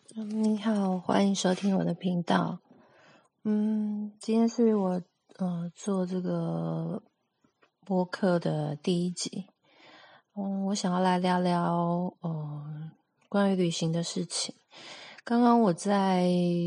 你好，欢迎收听我的频道。今天是我做这个播客的第一集。我想要来聊聊关于旅行的事情。刚刚我在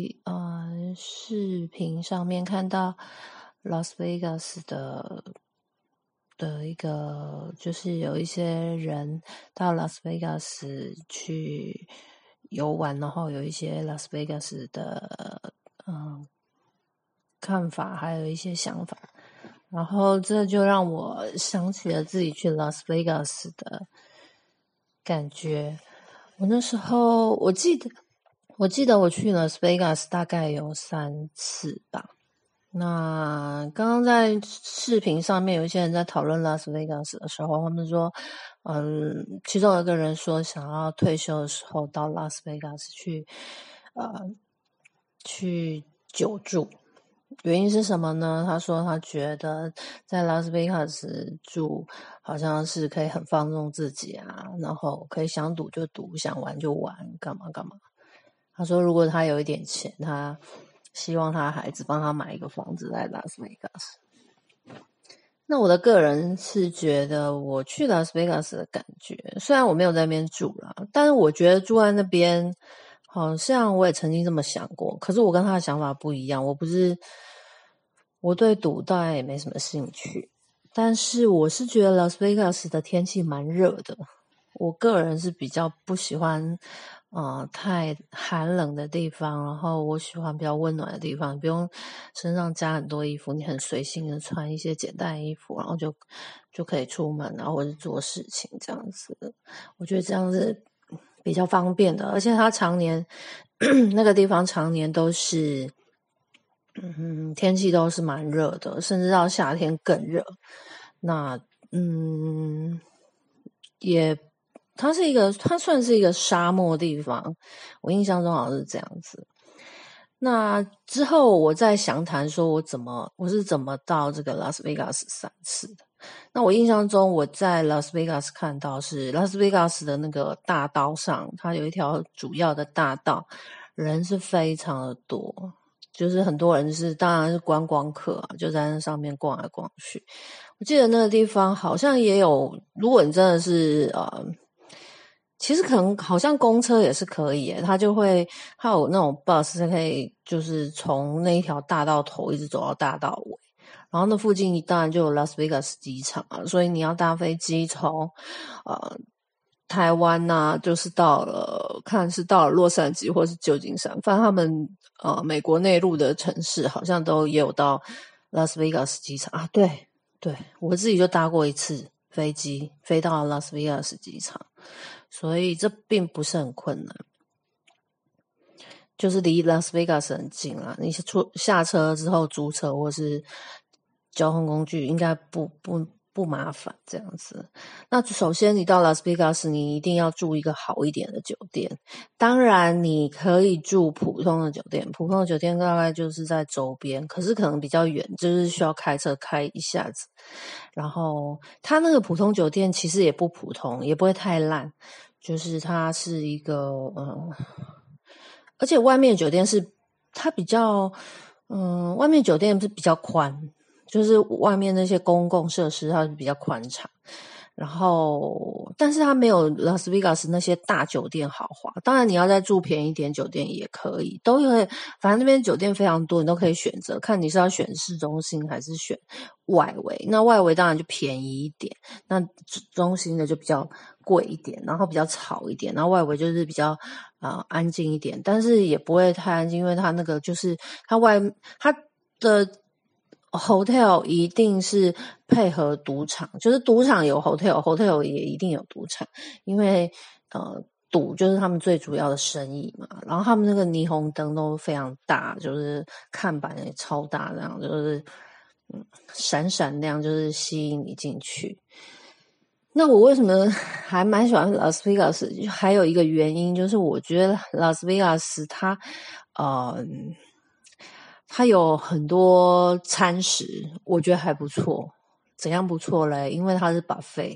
视频上面看到拉斯维加斯的一个，就是有一些人到拉斯维加斯去游玩，然后有一些拉斯维加斯的看法，还有一些想法，然后这就让我想起了自己去拉斯维加斯的感觉。我那时候我记得我去拉斯维加斯大概有3次吧。那刚刚在视频上面有一些人在讨论拉斯维加斯的时候，他们说其中有一个人说想要退休的时候到拉斯维加斯去久住。原因是什么呢？他说他觉得在拉斯维加斯住好像是可以很放纵自己啊，然后可以想赌就赌，想玩就玩，干嘛干嘛。他说如果他有一点钱，他希望他孩子帮他买一个房子在拉斯维加斯。那我的个人是觉得我去拉斯维加斯的感觉，虽然我没有在那边住啦，但是我觉得住在那边好像我也曾经这么想过，可是我跟他的想法不一样。我对赌当然也没什么兴趣，但是我是觉得拉斯维加斯的天气蛮热的，我个人是比较不喜欢太寒冷的地方，然后我喜欢比较温暖的地方，你不用身上加很多衣服，你很随性的穿一些简单的衣服，然后就可以出门，然后或者做事情这样子。我觉得这样子比较方便的，而且它常年那个地方常年都是天气都是蛮热的，甚至到夏天更热。那它算是一个沙漠地方，我印象中好像是这样子。那之后我在详谈说我是怎么到这个拉斯维加斯3次的。那我印象中我在拉斯维加斯看到是拉斯维加斯的那个大道上，它有一条主要的大道，人是非常的多，就是很多人当然是观光客啊，就在那上面逛来逛去。我记得那个地方好像也有，如果你真的是其实可能好像公车也是可以耶，它有那种 bus 可以就是从那一条大道头一直走到大道尾，然后那附近当然就有拉斯维加斯机场啊，所以你要搭飞机从台湾啊，就是到了洛杉矶或是旧金山，反正他们美国内陆的城市好像都也有到拉斯维加斯机场啊。对，我自己就搭过一次飞机飞到拉斯维加斯机场，所以这并不是很困难，就是离拉斯维加斯很近啦。你下车之后租车或是交通工具应该不麻烦这样子。那首先你到拉斯维加斯，你一定要住一个好一点的酒店。当然你可以住普通的酒店，普通的酒店大概就是在周边，可是可能比较远，就是需要开车开一下子。然后它那个普通酒店其实也不普通，也不会太烂，就是它是一个而且外面酒店它比较外面酒店是比较宽，就是外面那些公共设施它是比较宽敞，然后但是它没有拉斯维加斯那些大酒店豪华。当然你要再住便宜一点酒店也可以，都有，反正那边酒店非常多，你都可以选择，看你是要选市中心还是选外围。那外围当然就便宜一点，那中心的就比较贵一点，然后比较吵一点，然后外围就是比较安静一点，但是也不会太安静，因为它那个就是它的 hotel 一定是配合赌场，就是赌场有 hotel 也一定有赌场，因为赌就是他们最主要的生意嘛。然后他们那个霓虹灯都非常大，就是看板也超大，这样就是闪闪亮，就是吸引你进去。那我为什么还蛮喜欢拉斯维加斯？还有一个原因就是我觉得拉斯维加斯它有很多餐食，我觉得还不错。怎样不错嘞？因为它是 buffet，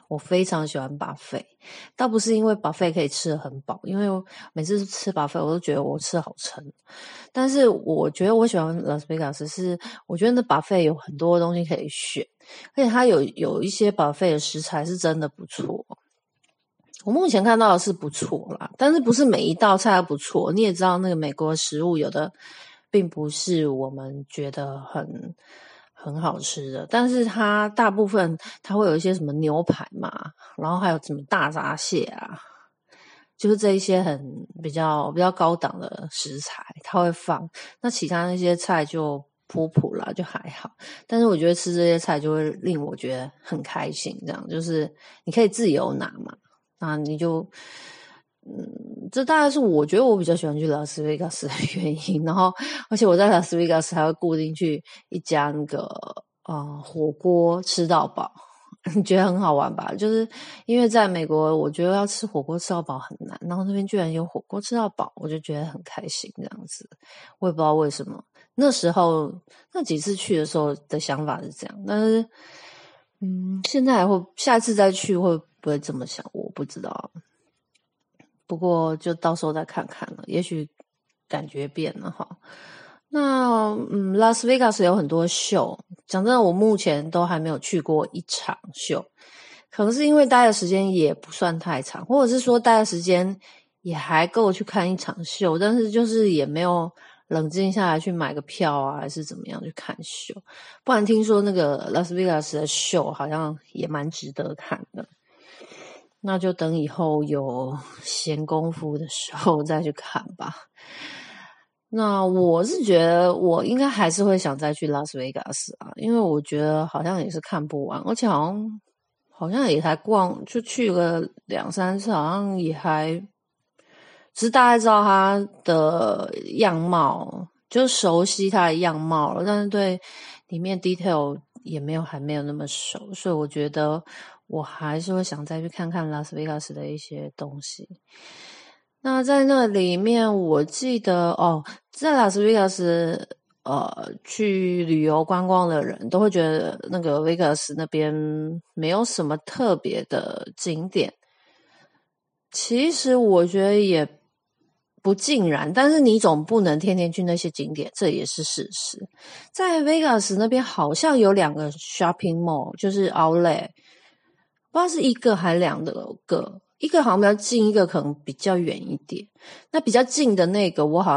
我非常喜欢 buffet， 倒不是因为 buffet 可以吃得很饱，因为每次吃 buffet 我都觉得我吃好撑。但是我觉得我喜欢拉斯维加斯是，我觉得那 buffet 有很多东西可以选，而且它有一些 buffet 的食材是真的不错。我目前看到的是不错啦，但是不是每一道菜都不错。你也知道那个美国食物有的并不是我们觉得很好吃的，但是它大部分它会有一些什么牛排嘛，然后还有什么大闸蟹啊，就是这一些比较高档的食材它会放，那其他那些菜就普普啦，就还好。但是我觉得吃这些菜就会令我觉得很开心，这样就是你可以自由拿嘛，那你就这大概是我觉得我比较喜欢去拉斯维加斯的原因。然后而且我在拉斯维加斯还会固定去一家那个火锅吃到饱。你觉得很好玩吧？就是因为在美国我觉得要吃火锅吃到饱很难，然后那边居然有火锅吃到饱，我就觉得很开心这样子。我也不知道为什么那时候那几次去的时候的想法是这样，但是现在下一次再去会不会这么想我不知道，不过就到时候再看看了，也许感觉变了哈。那拉斯维加斯有很多秀，讲真的我目前都还没有去过一场秀，可能是因为待的时间也不算太长，或者是说待的时间也还够去看一场秀，但是就是也没有冷静下来去买个票啊，还是怎么样去看秀。不然听说那个拉斯维加斯的秀好像也蛮值得看的，那就等以后有闲工夫的时候再去看吧。那我是觉得我应该还是会想再去拉斯维加斯啊，因为我觉得好像也是看不完，而且好像也才逛就去个2-3次，好像也还只是大概知道它的样貌，就熟悉它的样貌了，但是对里面 detail 还没有那么熟，所以我觉得我还是会想再去看看拉斯维加斯的一些东西。那在那里面我记得在拉斯维加斯去旅游观光的人都会觉得那个维加斯那边没有什么特别的景点，其实我觉得也不尽然，但是你总不能天天去那些景点，这也是事实。在 Vegas 那边好像有2个 shopping mall， 就是 outlet， 不知道是1个还2个，一个好像比较近，一个可能比较远一点。那比较近的那个我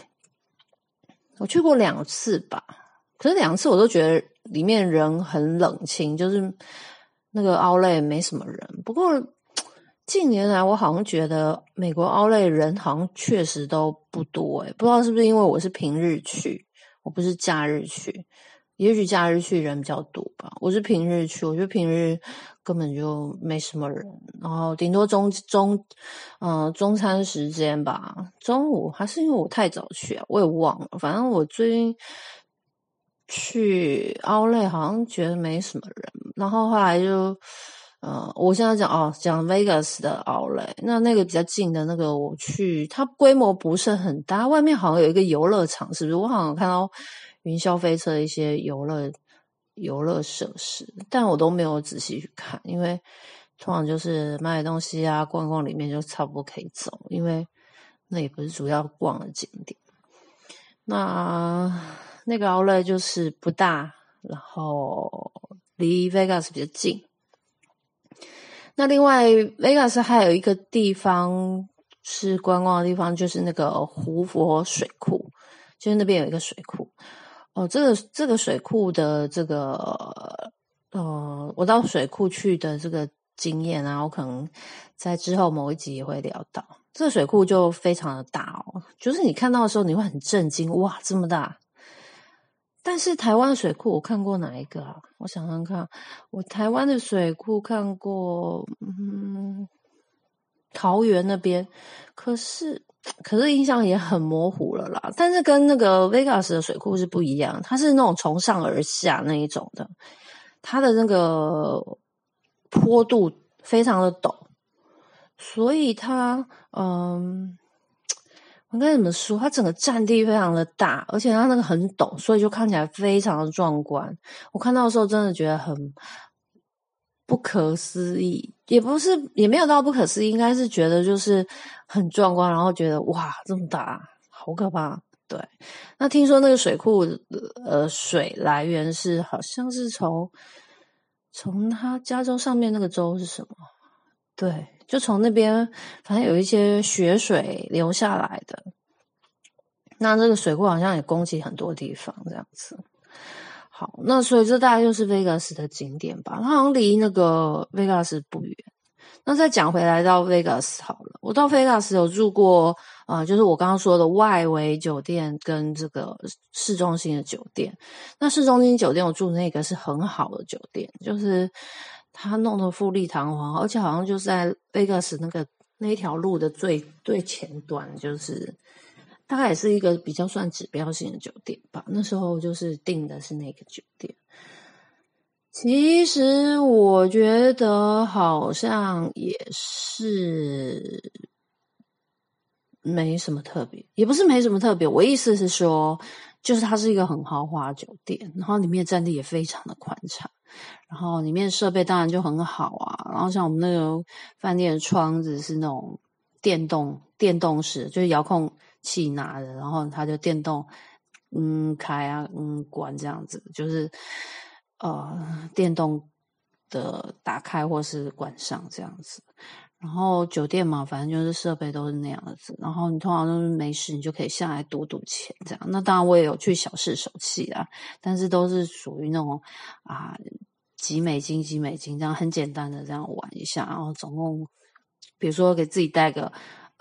去过2次吧，可是2次我都觉得里面人很冷清，就是那个 outlet 没什么人。不过近年来我好像觉得美国 outlet 人好像确实都不多不知道是不是因为我是平日去，我不是假日去，也许假日去人比较多吧。我是平日去，我觉得平日根本就没什么人，然后顶多中餐时间吧，中午还是因为我太早去啊，我也忘了。反正我最近去 outlet 好像觉得没什么人，然后后来就我现在讲 Vegas 的 outlet， 那个比较近的那个我去，它规模不是很大，外面好像有一个游乐场，是不是？我好像看到云霄飞车的一些游乐设施，但我都没有仔细去看，因为通常就是买东西啊，逛逛里面就差不多可以走，因为那也不是主要逛的景点。那个 outlet 就是不大，然后离 Vegas 比较近。那另外 Vegas 还有一个地方是观光的地方，就是那个胡佛水库，就是那边有一个水库。这个水库的这个我到水库去的这个经验啊，我可能在之后某一集也会聊到。这个水库就非常的大就是你看到的时候你会很震惊，哇，这么大。但是台湾的水库我看过哪一个啊？我想想看，我台湾的水库看过桃园那边，可是印象也很模糊了啦。但是跟那个 Vegas 的水库是不一样，它是那种从上而下那一种的，它的那个坡度非常的陡，所以它我应该怎么说？它整个占地非常的大，而且它那个很陡，所以就看起来非常的壮观。我看到的时候真的觉得不可思议，也没有到不可思议，应该是觉得就是很壮观，然后觉得哇这么大，好可怕。对，那听说那个水库水来源是好像是从他加州上面那个州是什么？对，就从那边反正有一些雪水流下来的。那这个水库好像也供给很多地方这样子。好，那所以这大概就是 Vegas 的景点吧，它好像离那个 Vegas 不远。那再讲回来到 Vegas 好了，我到 Vegas 有住过就是我刚刚说的外围酒店跟这个市中心的酒店。那市中心酒店我住那个是很好的酒店，就是它弄得富丽堂皇，而且好像就是在 Vegas 那一条路的最前端，就是大概也是一个比较算指标性的酒店吧。那时候就是订的是那个酒店。其实我觉得好像也是没什么特别，也不是没什么特别。我意思是说，就是它是一个很豪华的酒店，然后里面占地也非常的宽敞，然后里面设备当然就很好啊。然后像我们那个饭店的窗子是那种电动式，就是遥控器拿的，然后它就电动开啊关这样子，就是电动的打开或是关上这样子。然后酒店嘛，反正就是设备都是那样子，然后你通常都是没事你就可以下来赌钱这样。那当然我也有去小试手气啦，但是都是属于那种几美金这样很简单的这样玩一下，然后总共比如说给自己带个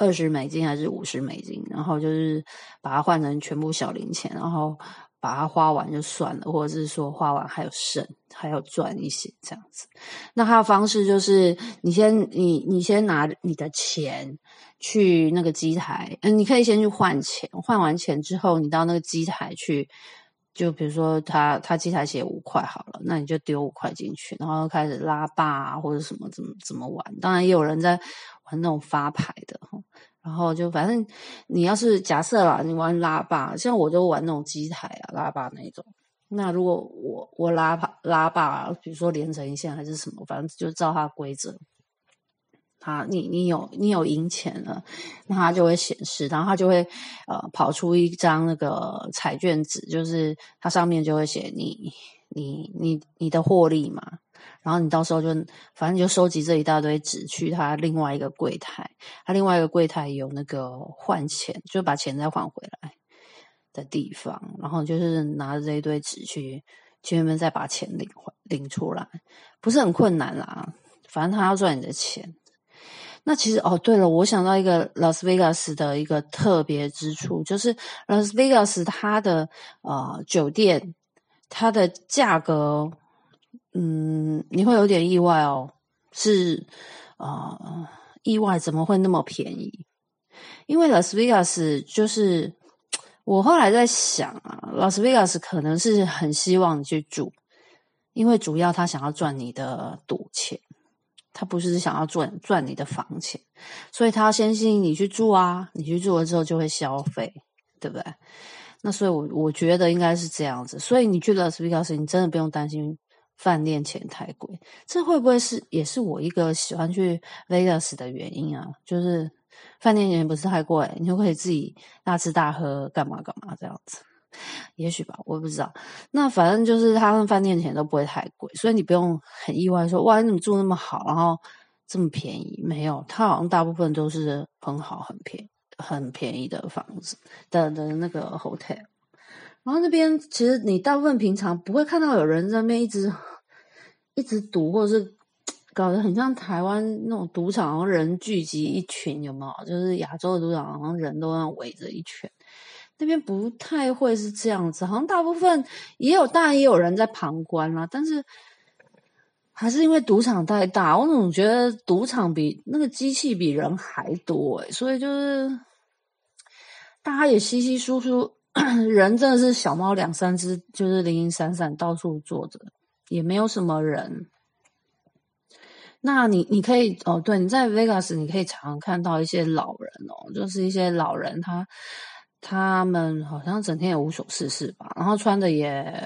$20还是$50，然后就是把它换成全部小零钱，然后把它花完就算了，或者是说花完还有剩，还有赚一些这样子。那它的方式就是你先拿你的钱去那个机台，你可以先去换钱，换完钱之后你到那个机台去，就比如说他机台写5块好了，那你就丢5块进去，然后开始拉霸或者什么怎么玩。当然也有人在玩那种发牌的，然后就反正你要是假设啦，你玩拉霸，像我就玩那种机台拉霸那种。那如果我拉霸，比如说连成一线还是什么，反正就照它规则。你有赢钱了，那它就会显示，然后它就会跑出一张那个彩券纸，就是它上面就会写你的获利嘛。然后你到时候就反正就收集这一大堆纸去它另外一个柜台，它另外一个柜台有那个换钱，就把钱再换回来的地方，然后就是拿着这一堆纸去那边再把钱领出来，不是很困难啦，反正他要赚你的钱。那其实对了，我想到一个 Las Vegas 的一个特别之处，就是 Las Vegas 它的酒店，它的价格你会有点意外哦，是意外怎么会那么便宜？因为 Las Vegas 就是我后来在想Las Vegas 可能是很希望你去住，因为主要他想要赚你的赌钱，他不是想要赚你的房钱，所以他要先吸引你去住啊，你去住了之后就会消费，对不对？那所以我觉得应该是这样子，所以你去 Las Vegas 你真的不用担心饭店钱太贵，这会不会也是我一个喜欢去 Vegas 的原因啊？就是饭店钱不是太贵，你就可以自己大吃大喝干嘛这样子，也许吧，我也不知道。那反正就是他们饭店钱都不会太贵，所以你不用很意外说哇你怎么住那么好，然后这么便宜。没有，他好像大部分都是很好很便宜的房子的那个 hotel。然后那边其实你大部分平常不会看到有人在那边一直赌，或者是搞得很像台湾那种赌场，然后人聚集一群，有没有？就是亚洲的赌场，好像人都要围着一圈。那边不太会是这样子，好像大部分当然也有人在旁观啦，但是还是因为赌场太大，我总觉得赌场比那个机器比人还多所以就是大家也稀稀疏疏，人真的是小猫2、3只，就是零零散散到处坐着，也没有什么人。那你可以对，你在 Vegas 你可以常看到一些老人就是一些老人他们好像整天也无所事事吧，然后穿的也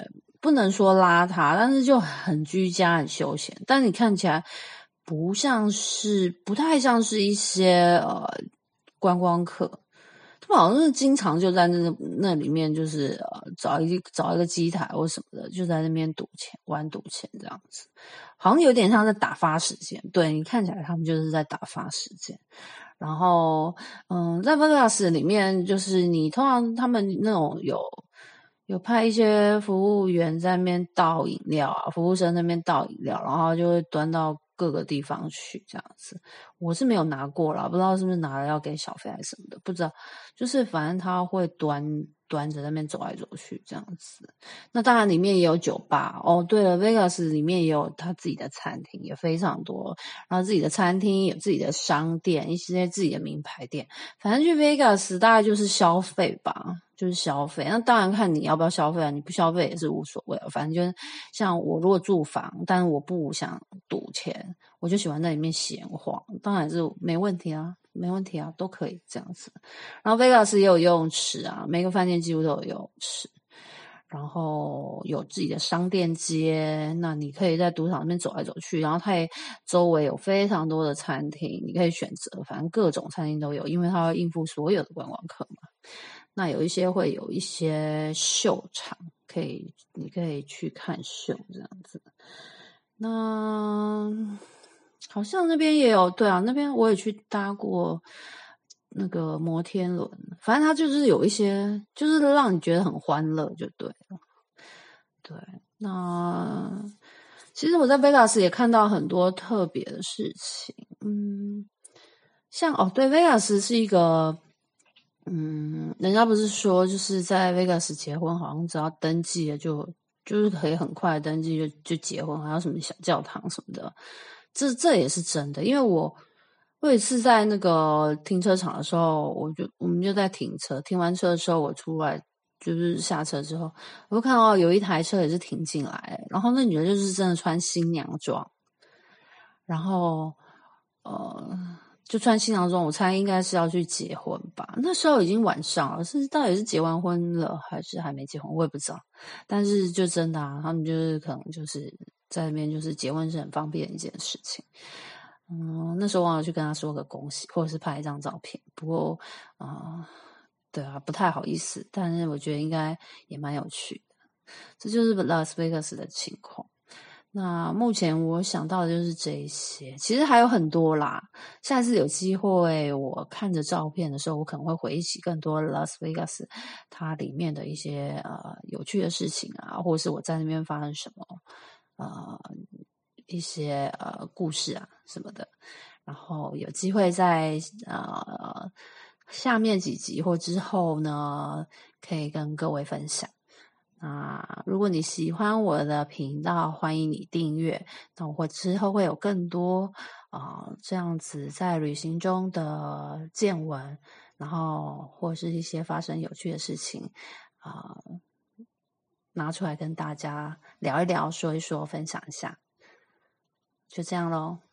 不能说邋遢，但是就很居家、很休闲。但你看起来不太像是一些观光客。他们好像是经常就在那里面，就是找一个机台或什么的，就在那边玩赌钱这样子，好像有点像在打发时间。对，你看起来他们就是在打发时间。然后，在 Vegas 里面，就是你通常他们那种有派一些服务员在那边倒饮料啊，服务生那边倒饮料，然后就会端到各个地方去这样子。我是没有拿过啦，不知道是不是拿了要给小费还是什么的，不知道。就是反正他会端着那边走来走去这样子。那当然里面也有酒吧哦。对了 ，Vegas 里面也有他自己的餐厅，也非常多。然后自己的餐厅有自己的商店，一些自己的名牌店。反正去 Vegas 大概就是消费吧。就是消费，那当然看你要不要消费啊，你不消费也是无所谓啊。反正就是像我如果住房，但是我不想赌钱，我就喜欢在里面闲晃，当然是没问题啊，都可以这样子。然后 Vegas 也有游泳池啊，每个饭店几乎都有游泳池，然后有自己的商店街，那你可以在赌场那边走来走去，然后它也周围有非常多的餐厅，你可以选择，反正各种餐厅都有，因为它要应付所有的观光客嘛。那有一些会有一些秀场，你可以去看秀这样子。那好像那边也有，对啊，那边我也去搭过那个摩天轮，反正它就是有一些，就是让你觉得很欢乐就对了。对，那其实我在 Vegas 也看到很多特别的事情，像对 Vegas 是一个。人家不是说就是在 Vegas 结婚，好像只要登记了就是可以很快登记就结婚，还有什么小教堂什么的，这也是真的。因为我有一次在那个停车场的时候，我们就在停车，停完车的时候我出来就是下车之后，我就看到有一台车也是停进来，然后那女的就是真的穿新娘装，然后就穿新娘装，我猜应该是要去结婚吧。那时候已经晚上了，到底是结完婚了还是还没结婚，我也不知道。但是就真的他们就是可能就是在那边，就是结婚是很方便的一件事情。那时候忘了去跟他说个恭喜，或者是拍一张照片。不过对啊，不太好意思。但是我觉得应该也蛮有趣的。这就是拉斯维加斯的情况。那目前我想到的就是这一些，其实还有很多啦。下次有机会，我看着照片的时候，我可能会回忆起更多拉斯维加斯它里面的一些有趣的事情啊，或者是我在那边发生什么一些故事啊什么的。然后有机会在下面几集或之后呢，可以跟各位分享。如果你喜欢我的频道，欢迎你订阅。那我之后会有更多这样子在旅行中的见闻，然后或是一些发生有趣的事情拿出来跟大家聊一聊，说一说，分享一下。就这样咯。